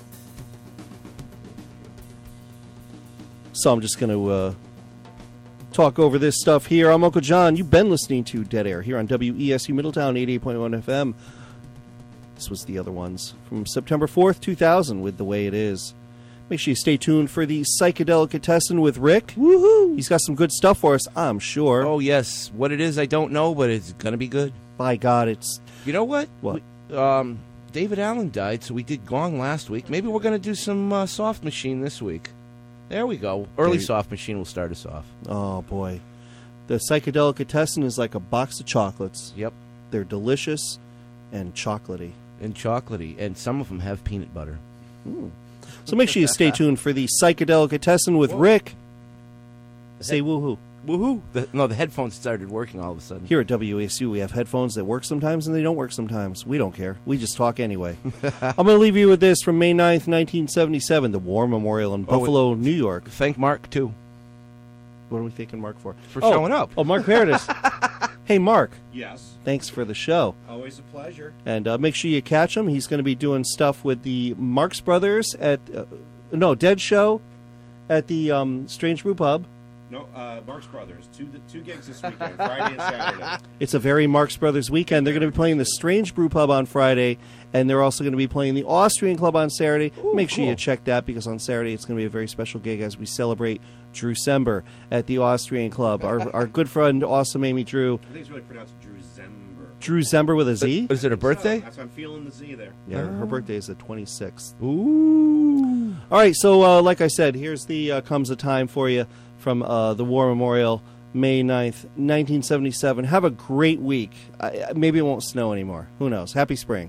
So I'm just going to uh, talk over this stuff here. I'm Uncle John. You've been listening to Dead Air here on W E S U Middletown eighty-eight point one F M. This was the other ones from September fourth, two thousand with The Way It Is. Make sure you stay tuned for the Psychedelicatessen with Rick. Woohoo! He's got some good stuff for us, I'm sure. Oh, yes. What it is, I don't know, but it's going to be good. By God, it's... You know what? What? We, um, David Allen died, so we did Gong last week. Maybe we're going to do some uh, Soft Machine this week. There we go. Early Dave. Soft Machine will start us off. Oh, boy. The Psychedelicatessen is like a box of chocolates. Yep. They're delicious and chocolatey. And chocolatey. And some of them have peanut butter. Mm. So make sure you stay tuned for the Psychedelicatessen with Whoa. Rick. Say woohoo. Woohoo. The, no, the headphones started working all of a sudden. Here at W A S U, we have headphones that work sometimes and they don't work sometimes. We don't care. We just talk anyway. I'm going to leave you with this from May ninth, nineteen seventy-seven, the War Memorial in Oh, Buffalo, New York. Thank Mark, too. What are we thanking Mark for? For oh, showing up. Oh, Mark Paradis. Hey, Mark. Yes. Thanks for the show. Always a pleasure. And uh, make sure you catch him. He's going to be doing stuff with the Marx Brothers at, uh, no, Dead Show at the um, Strange Brew Pub. No, uh, Marx Brothers. Two two gigs this weekend, Friday and Saturday. It's a very Marx Brothers weekend. They're going to be playing the Strange Brew Pub on Friday, and they're also going to be playing the Austrian Club on Saturday. Ooh, Make sure cool. you check that, because on Saturday it's going to be a very special gig as we celebrate Drew Sember at the Austrian Club. Our our good friend, awesome Amy Drew. I think it's really pronounced Drew Zember. Drew Zember with a Z? Is it a birthday? So, that's why I'm feeling the Z there. Yeah, her birthday is the twenty-sixth. Ooh. All right, so uh, like I said, here's the uh, Comes a Time for you from uh, the War Memorial, May ninth, nineteen seventy-seven. Have a great week. Uh, maybe it won't snow anymore. Who knows? Happy spring.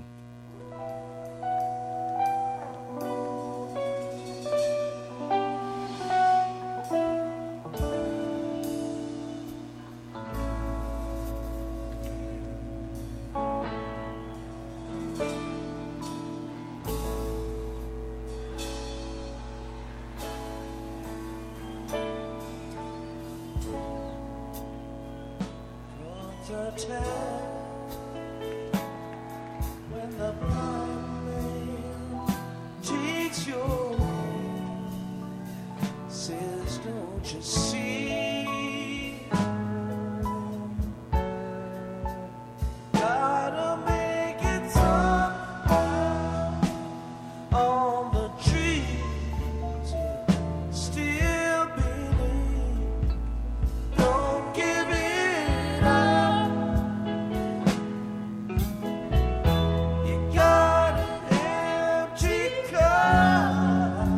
The time when the blind man takes your hand, says, "Don't you see? Gotta make it somehow on the trees. Still believe. Don't give it up. You got an empty cup.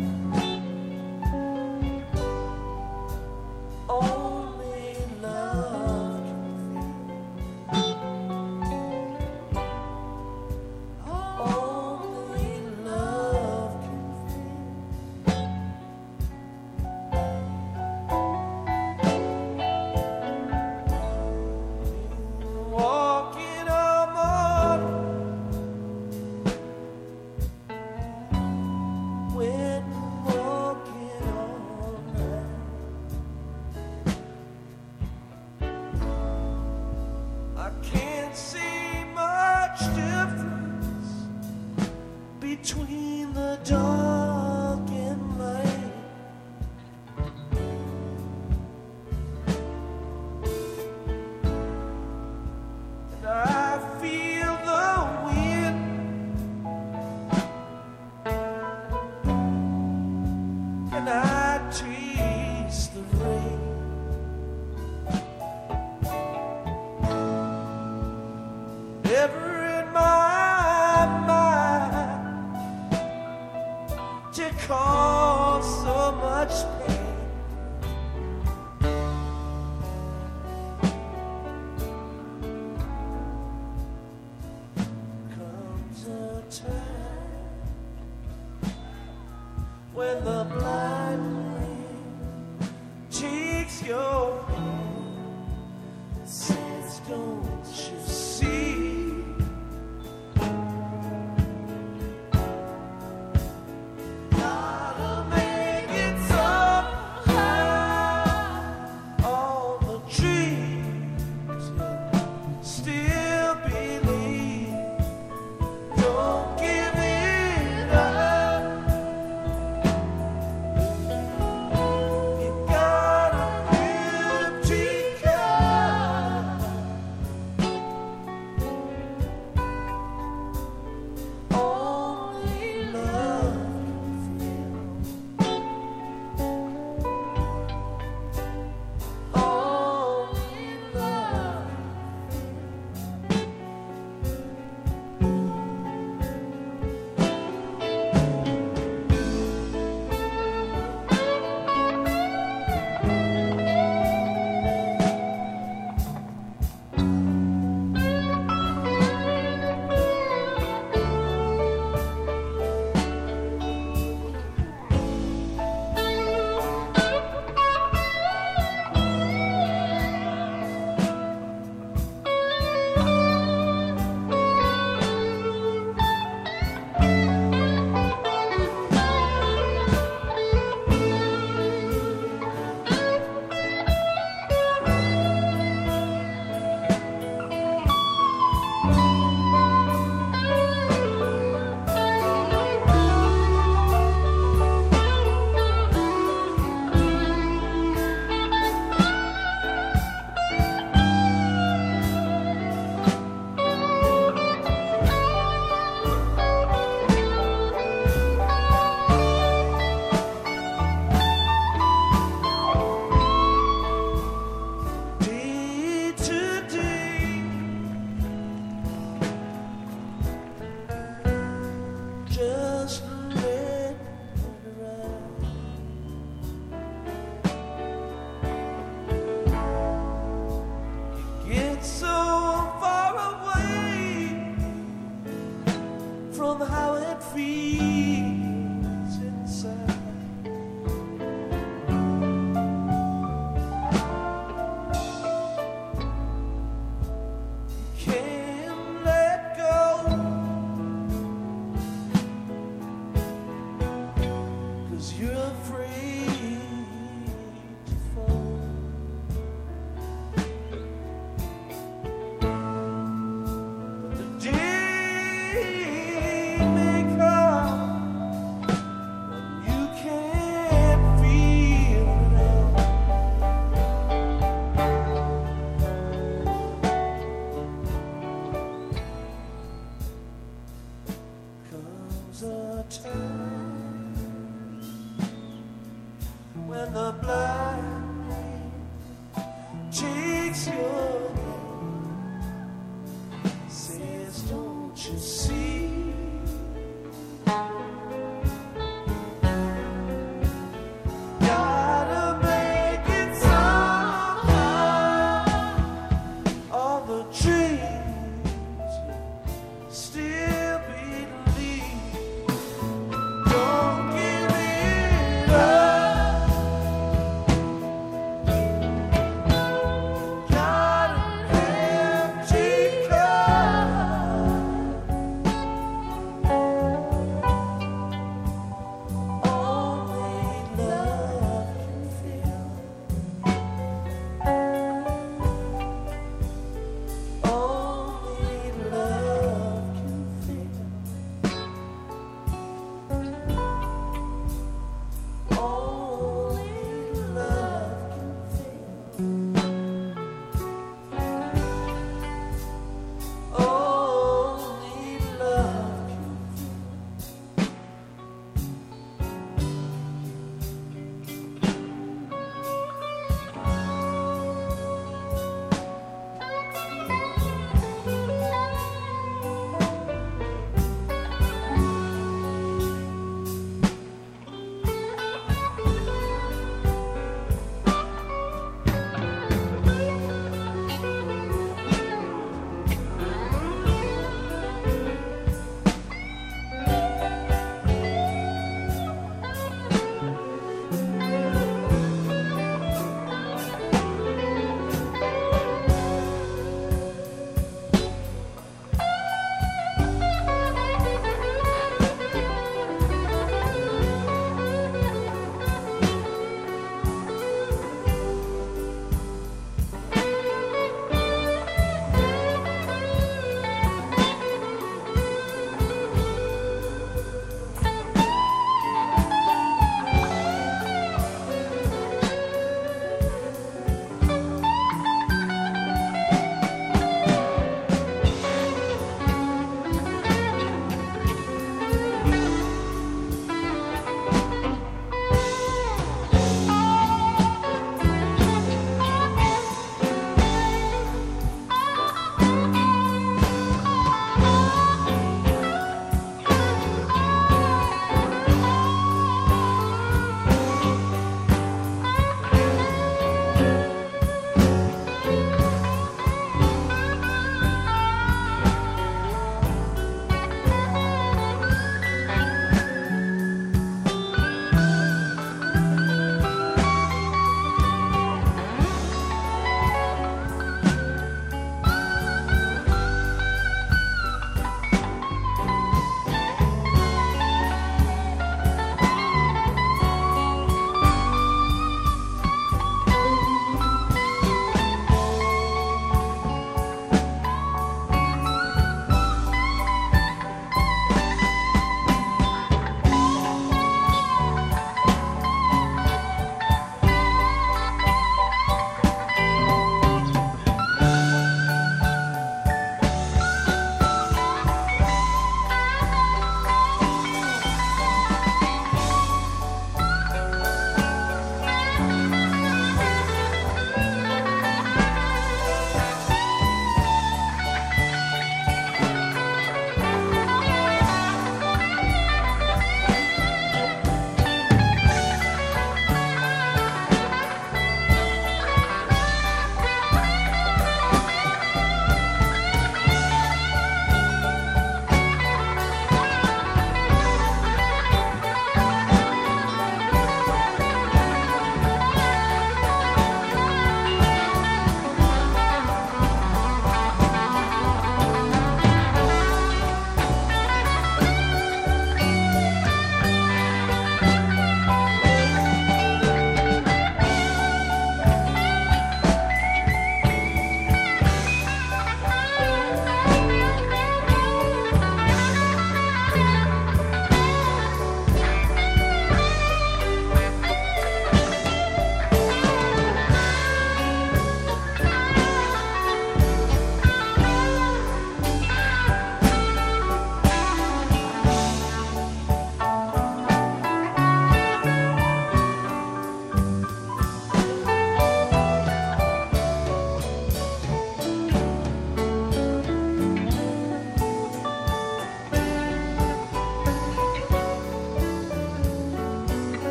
Only love can fill. Only love can fill. Walking on the when walking all night, I can't see much difference between the dark and light. And I feel the wind and I taste the rain. again. Says, don't you see?